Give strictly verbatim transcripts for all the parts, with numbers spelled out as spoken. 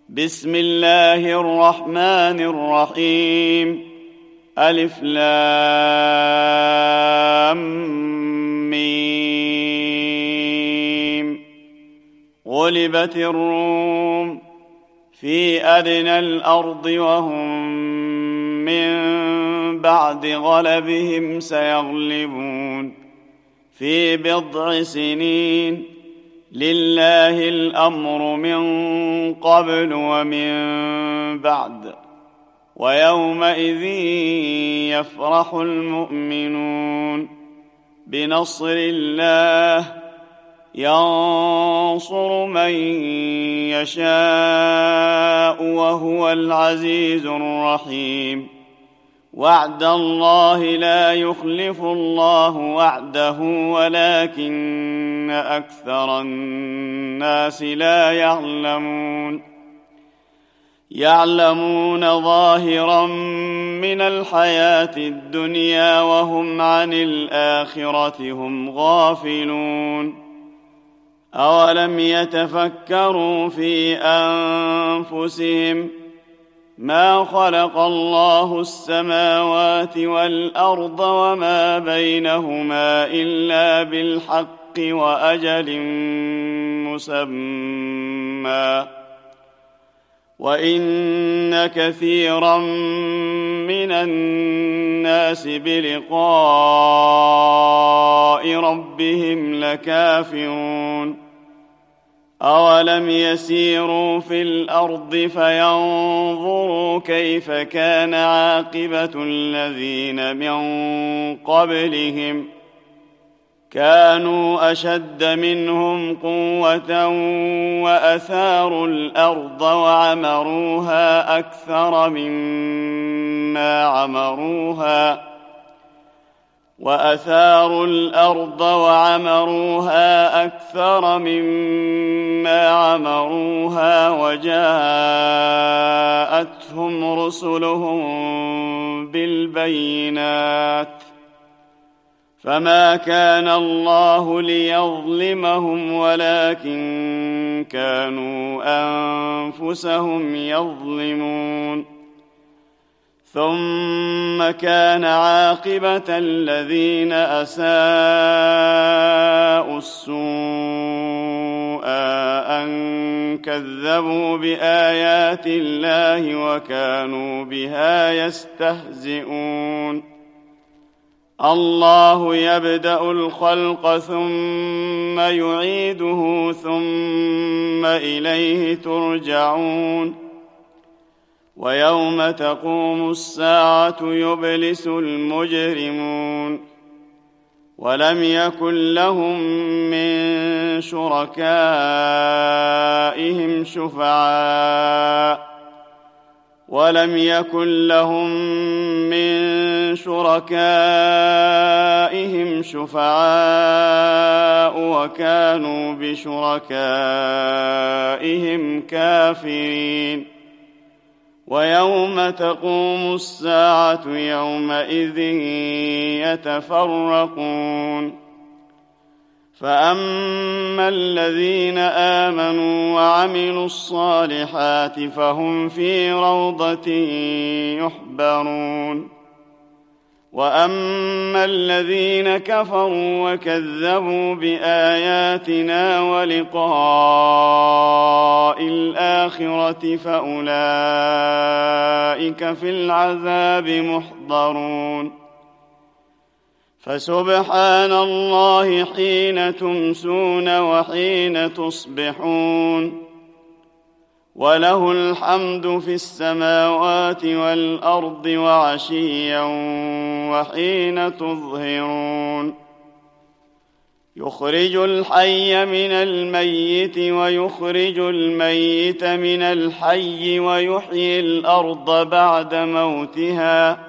بسم الله الرحمن الرحيم. ألف لام ميم. غلبت الروم في أدنى الأرض وهم من بعد غلبهم سيغلبون في بضع سنين. لله الأمر من قبل ومن بعد ويومئذ يفرح المؤمنون بنصر الله ينصر من يشاء وهو العزيز الرحيم. وعد الله لا يخلف الله وعده ولكن أكثر الناس لا يعلمون. يعلمون ظاهرا من الحياة الدنيا وهم عن الآخرة هم غافلون. أولم يتفكروا في أنفسهم ما خلق الله السماوات والأرض وما بينهما إلا بالحق وأجل مسمى وإن كثيرا من الناس بلقاء ربهم لكافرون. أولم يسيروا في الأرض فينظروا كيف كان عاقبة الذين من قبلهم كانوا أشد منهم قوة وأثاروا الأرض وعمروها أكثر مما عمروها وأثاروا الأرض وعمروها أكثر مما عمروها وجاءتهم رسلهم بالبينات فما كان الله ليظلمهم ولكن كانوا أنفسهم يظلمون. ثم كان عاقبة الذين أساءوا السوء أن كذبوا بآيات الله وكانوا بها يستهزئون. الله يبدأ الخلق ثم يعيده ثم إليه ترجعون. ويوم تقوم الساعة يبلس المجرمون ولم يكن لهم من شركائهم شفعاء ولم يكن لهم من شركائهم شفعاء وكانوا بشركائهم كافرين. ويوم تقوم الساعة يومئذ يتفرقون. فأما الذين آمنوا وعملوا الصالحات فهم في روضة يحبرون. وأما الذين كفروا وكذبوا بآياتنا ولقاء الآخرة فأولئك في العذاب محضرون. فسبحان الله حين تمسون وحين تصبحون وله الحمد في السماوات والأرض وعشيا وحين تظهرون. يخرج الحي من الميت ويخرج الميت من الحي ويحيي الأرض بعد موتها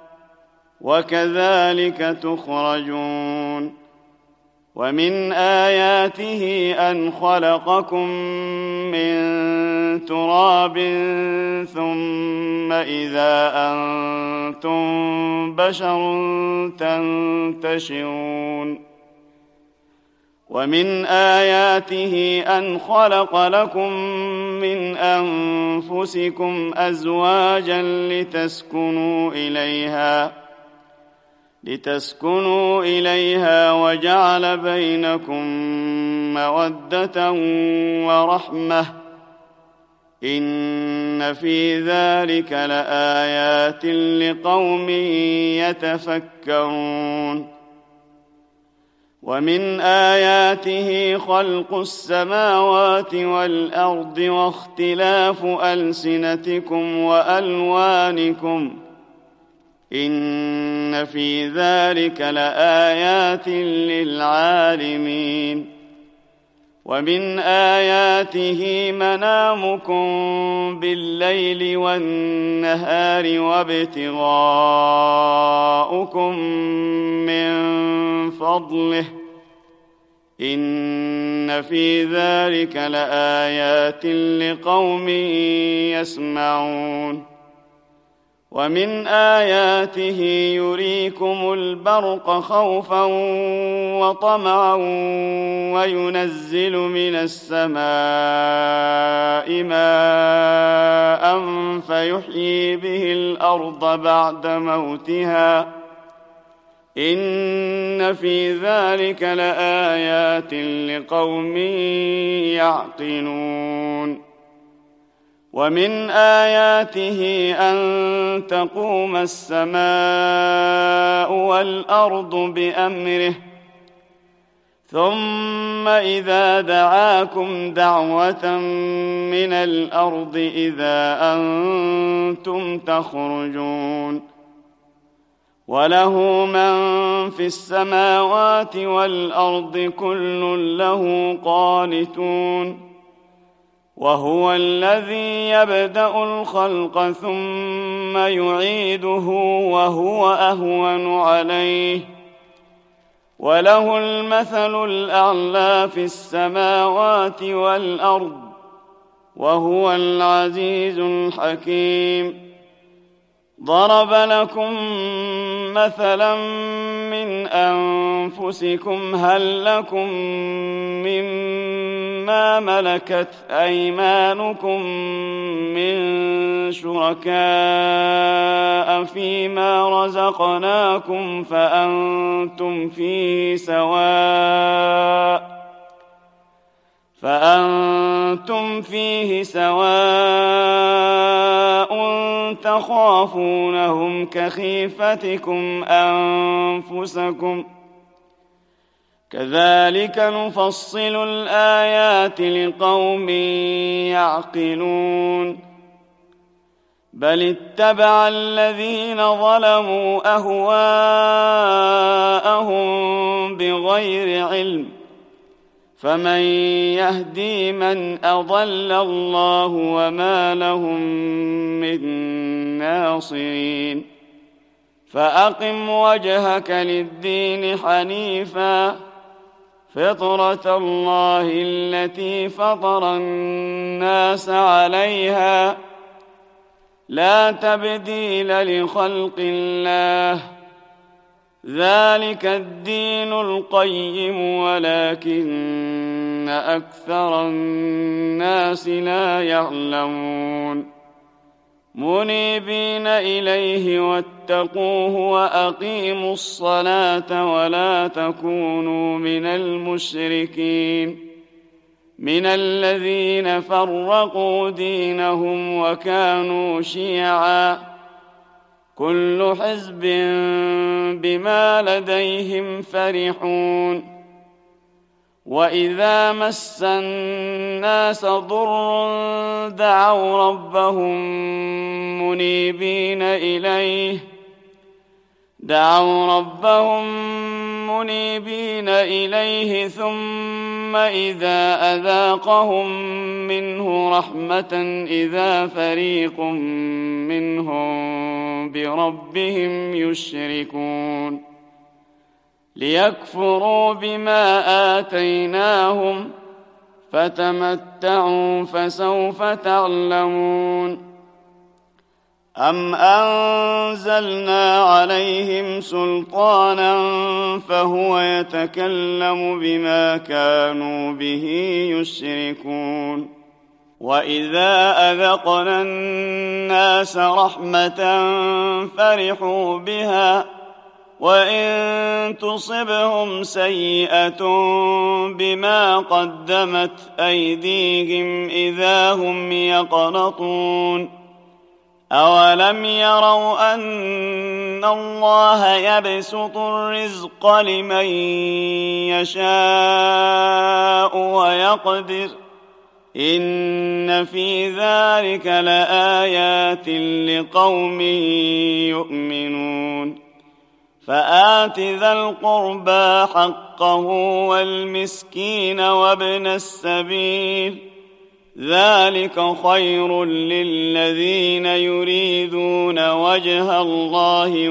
وكذلك تخرجون. ومن آياته أن خلقكم من تراب ثم إذا أنتم بشر تنتشرون. ومن آياته أن خلق لكم من أنفسكم أزواجا لتسكنوا إليها لتسكنوا إليها وجعل بينكم مودة ورحمة إن في ذلك لآيات لقوم يتفكرون ومن آياته خلق السماوات والأرض واختلاف ألسنتكم وألوانكم إن في ذلك لآيات للعالمين ومن آياته منامكم بالليل والنهار وابتغاؤكم من فضله إن في ذلك لآيات لقوم يسمعون ومن آياته يريكم البرق خوفا وطمعا وينزل من السماء ماء فيحيي به الأرض بعد موتها إن في ذلك لآيات لقوم يعقلون ومن آياته أن تقوم السماء والأرض بأمره ثم إذا دعاكم دعوة من الأرض إذا أنتم تخرجون وله من في السماوات والأرض كل له قانتون وهو الذي يبدأ الخلق ثم يعيده وهو أهون عليه وله المثل الأعلى في السماوات والأرض وهو العزيز الحكيم ضرب لكم مثلا من أنفسكم هل لكم مما ملكت أيمانكم من شركاء فيما رزقناكم فأنتم فيه سواء فأنتم فيه سواء تخافونهم كخيفتكم أنفسكم كذلك نفصل الآيات لقوم يعقلون بل اتبع الذين ظلموا أهواءهم بغير علم فمن يهدي من أضل الله وما لهم من ناصرين فأقم وجهك للدين حنيفا فطرة الله التي فطر الناس عليها لا تبديل لخلق الله ذلك الدين القيم ولكن أكثر الناس لا يعلمون منيبين إليه واتقوه وأقيموا الصلاة ولا تكونوا من المشركين من الذين فرقوا دينهم وكانوا شيعا كل حزب بما لديهم فرحون وإذا مس الناس ضر دعوا ربهم منيبين إليه دعوا ربهم منيبين إليه ثم إذا أذاقهم منه رحمة إذا فريق منهم بربهم يشركون ليكفروا بما آتيناهم فتمتعوا فسوف تعلمون أم أنزلنا عليهم سلطانا فهو يتكلم بما كانوا به يشركون وإذا أذقنا الناس رحمة فرحوا بها وإن تصبهم سيئة بما قدمت أيديهم إذا هم يقنطون أولم يروا أن الله يبسط الرزق لمن يشاء ويقدر إن في ذلك لآيات لقوم يؤمنون فآت ذا القربى حقه والمسكين وابن السبيل ذلك خير للذين يريدون وجه الله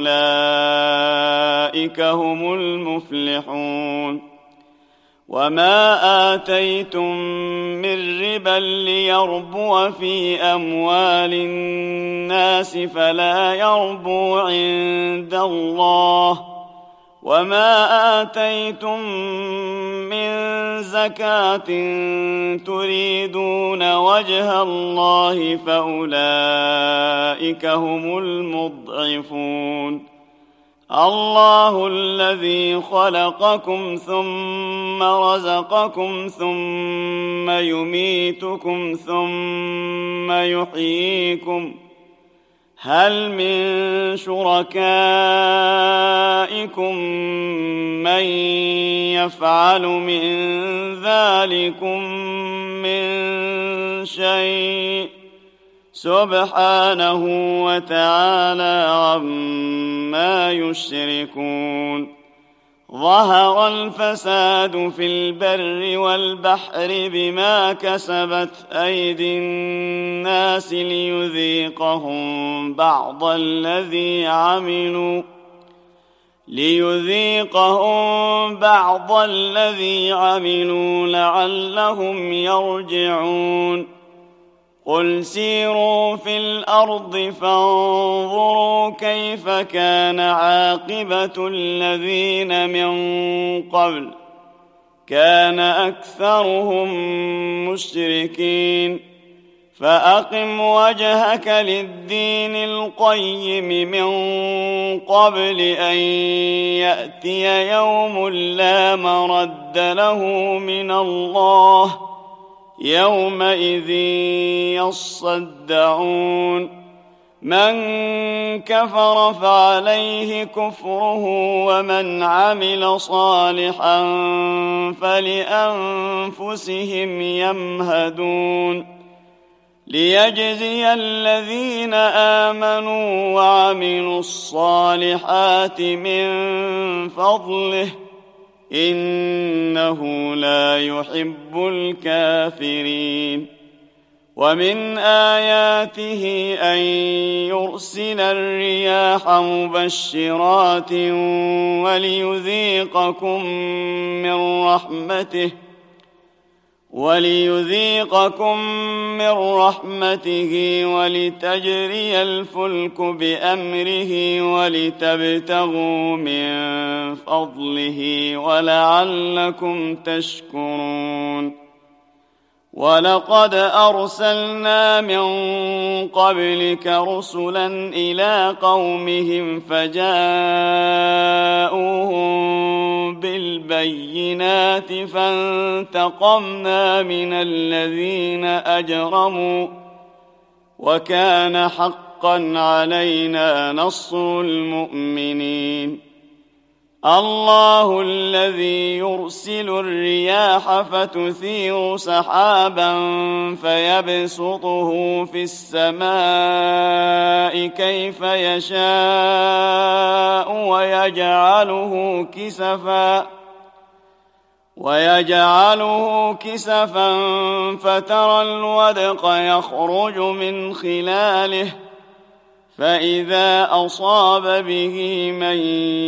وأولئك هم المفلحون وما آتيتم من ربا ليربو في أموال الناس فلا يربو عند الله وما آتيتم من زكاة تريدون وجه الله فأولئك هم المضعفون الله الذي خلقكم ثم رزقكم ثم يميتكم ثم يحييكم هل من شركائكم من يفعل من ذلكم من شيء سبحانه وتعالى عما يشركون ظهر الفساد في البر والبحر بما كسبت أيدي الناس ليذيقهم بعض الذي عملوا ليذيقهم بعض الذي عملوا لعلهم يرجعون قل سيروا في الأرض فانظروا كيف كان عاقبة الذين من قبل كان أكثرهم مشركين فأقم وجهك للدين القيم من قبل أن يأتي يوم لا مرد له من الله يومئذ يصدعون من كفر فعليه كفره ومن عمل صالحا فلأنفسهم يمهدون ليجزي الذين آمنوا وعملوا الصالحات من فضله إنه لا يحب الكافرين ومن آياته أن يرسل الرياح مبشرات وليذيقكم من رحمته وليذيقكم من رحمته ولتجري الفلك بأمره ولتبتغوا من فضله ولعلكم تشكرون ولقد أرسلنا من قبلك رسلا إلى قومهم فجاءوهم بالبينات فانتقمنا من الذين أجرموا وكان حقا علينا نصر المؤمنين الله الذي يرسل الرياح فتثير سحابا فيبسطه في السماء كيف يشاء ويجعله كسفا ويجعله كسفا فترى الودق يخرج من خلاله فإذا أصاب به من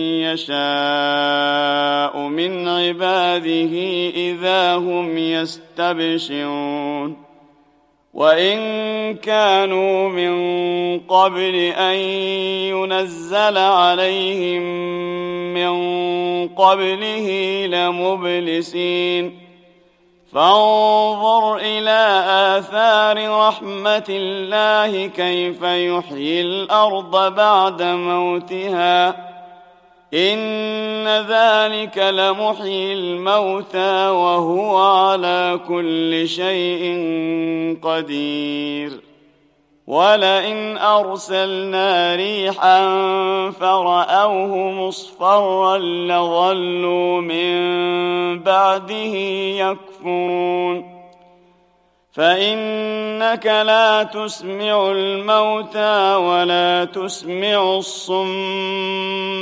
يشاء من عباده إذا هم يستبشرون وإن كانوا من قبل أن ينزل عليهم من قبله لمبلسين فانظر إلى آثار رحمة الله كيف يحيي الأرض بعد موتها إن ذلك لمحيي الموتى وهو على كل شيء قدير ولئن أرسلنا ريحا فرأوه مصفرا لظلوا من بعده يكفرون فإنك لا تسمع الموتى ولا تسمع الصم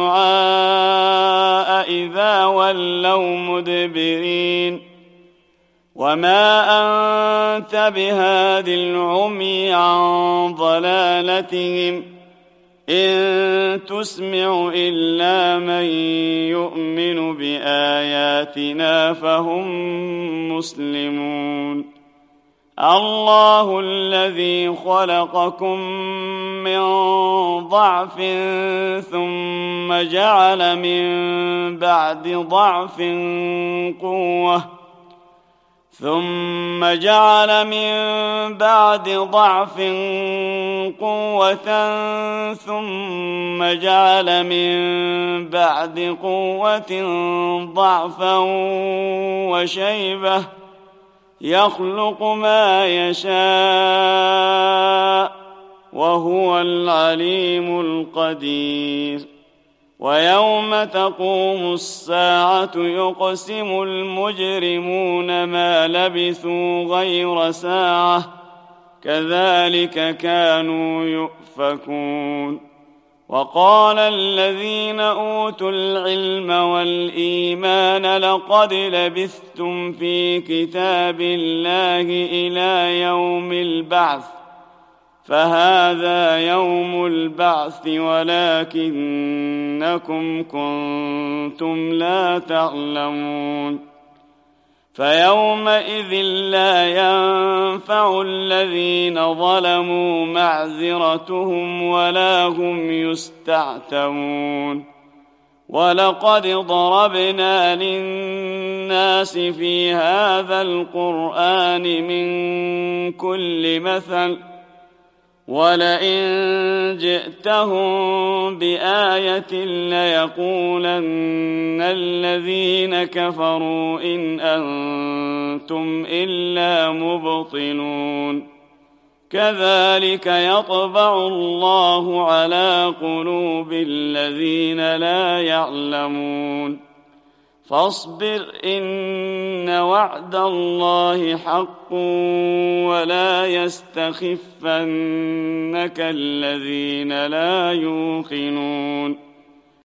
الدعاء إذا ولوا مدبرين وما أنت بهاد العمي عن ضلالتهم إن تسمع إلا من يؤمن بآياتنا فهم مسلمون الله الذي خلقكم من ضعف ثم جعل من بعد ضعف قوة ثم جعل من بعد ضعف قوة ثم جعل من بعد قوة ضعفا وشيبة يخلق ما يشاء وهو العليم القدير ويوم تقوم الساعة يقسم المجرمون ما لبثوا غير ساعة كذلك كانوا يؤفكون وقال الذين أوتوا العلم والإيمان لقد لبثتم في كتاب الله إلى يوم البعث فهذا يوم البعث ولكنكم كنتم لا تعلمون فيومئذ لا ينفع الذين ظلموا معذرتهم ولا هم يستعتبون ولقد ضربنا للناس في هذا القرآن من كل مثل ولئن جئتهم بآية ليقولن الذين كفروا إن أنتم إلا مبطلون كذلك يطبع الله على قلوب الذين لا يعلمون فاصبر إن وعد الله حق ولا يستخفنك الذين لا يوقنون